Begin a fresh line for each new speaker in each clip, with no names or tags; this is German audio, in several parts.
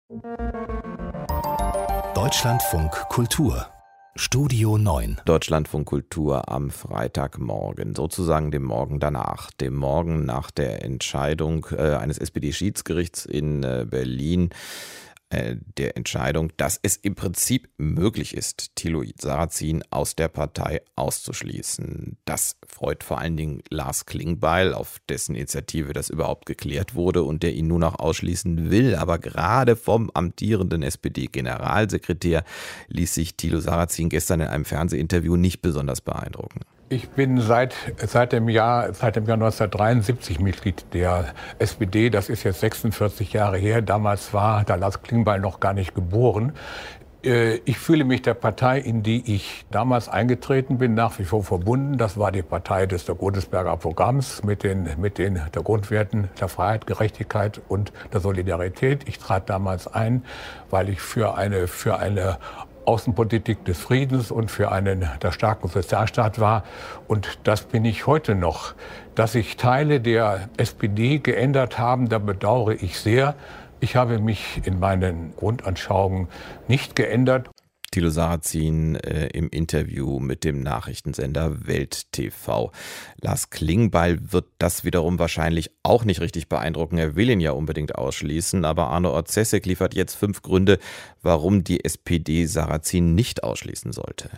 Deutschlandfunk Kultur Studio 9.
Deutschlandfunk Kultur am Freitagmorgen, sozusagen dem Morgen danach. Dem Morgen nach der Entscheidung eines SPD-Schiedsgerichts in Berlin. Der Entscheidung, dass es im Prinzip möglich ist, Thilo Sarrazin aus der Partei auszuschließen. Das freut vor allen Dingen Lars Klingbeil, auf dessen Initiative das überhaupt geklärt wurde und der ihn nun auch ausschließen will. Aber gerade vom amtierenden SPD-Generalsekretär ließ sich Thilo Sarrazin gestern in einem Fernsehinterview nicht besonders beeindrucken.
Ich bin seit dem Jahr 1973 Mitglied der SPD. Das ist jetzt 46 Jahre her. Damals war da Lars Klingbeil noch gar nicht geboren. Ich fühle mich der Partei, in die ich damals eingetreten bin, nach wie vor verbunden. Das war die Partei des der Godesberger Programms mit den der Grundwerten der Freiheit, Gerechtigkeit und der Solidarität. Ich trat damals ein, weil ich für eine Außenpolitik des Friedens und für einen der starken Sozialstaat war. Und das bin ich heute noch. Dass sich Teile der SPD geändert haben, da bedauere ich sehr. Ich habe mich in meinen Grundanschauungen nicht geändert.
Thilo Sarrazin im Interview mit dem Nachrichtensender Welt TV. Lars Klingbeil wird das wiederum wahrscheinlich auch nicht richtig beeindrucken. Er will ihn ja unbedingt ausschließen, aber Arno Orzesek liefert jetzt 5 Gründe, warum die SPD Sarrazin nicht ausschließen sollte.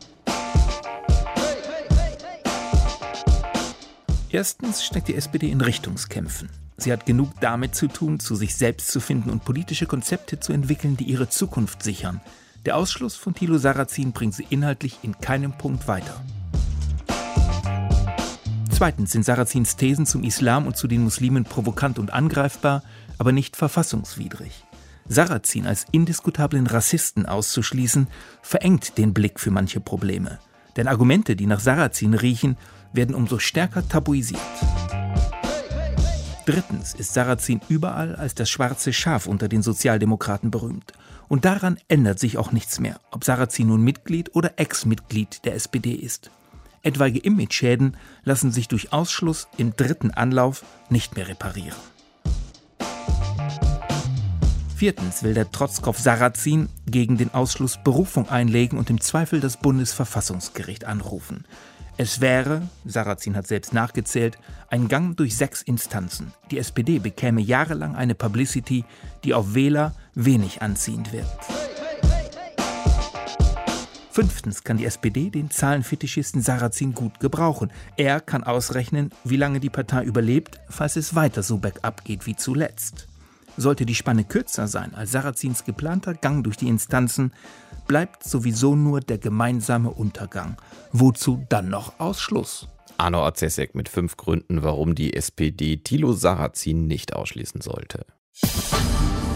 Erstens steckt die SPD in Richtungskämpfen. Sie hat genug damit zu tun, zu sich selbst zu finden und politische Konzepte zu entwickeln, die ihre Zukunft sichern. Der Ausschluss von Thilo Sarrazin bringt sie inhaltlich in keinem Punkt weiter. Zweitens sind Sarrazins Thesen zum Islam und zu den Muslimen provokant und angreifbar, aber nicht verfassungswidrig. Sarrazin als indiskutablen Rassisten auszuschließen, verengt den Blick für manche Probleme. Denn Argumente, die nach Sarrazin riechen, werden umso stärker tabuisiert. Drittens ist Sarrazin überall als das schwarze Schaf unter den Sozialdemokraten berühmt. Und daran ändert sich auch nichts mehr, ob Sarrazin nun Mitglied oder Ex-Mitglied der SPD ist. Etwaige Image-Schäden lassen sich durch Ausschluss im 3. Anlauf nicht mehr reparieren. Viertens will der Trotzkopf Sarrazin gegen den Ausschluss Berufung einlegen und im Zweifel das Bundesverfassungsgericht anrufen. Es wäre, Sarrazin hat selbst nachgezählt, ein Gang durch 6 Instanzen. Die SPD bekäme jahrelang eine Publicity, die auf Wähler wenig anziehend wirkt. Fünftens kann die SPD den Zahlenfetischisten Sarrazin gut gebrauchen. Er kann ausrechnen, wie lange die Partei überlebt, falls es weiter so bergab geht wie zuletzt. Sollte die Spanne kürzer sein als Sarrazins geplanter Gang durch die Instanzen, bleibt sowieso nur der gemeinsame Untergang. Wozu dann noch Ausschluss?
Arno Orzesek mit 5 Gründen, warum die SPD Thilo Sarrazin nicht ausschließen sollte.